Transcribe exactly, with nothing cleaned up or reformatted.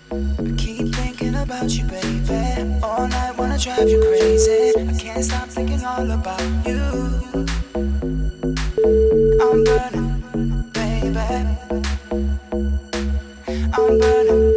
I keep thinking about you, baby. All night wanna drive you crazy. I can't stop thinking all about you. I'm burning, baby. I'm burning.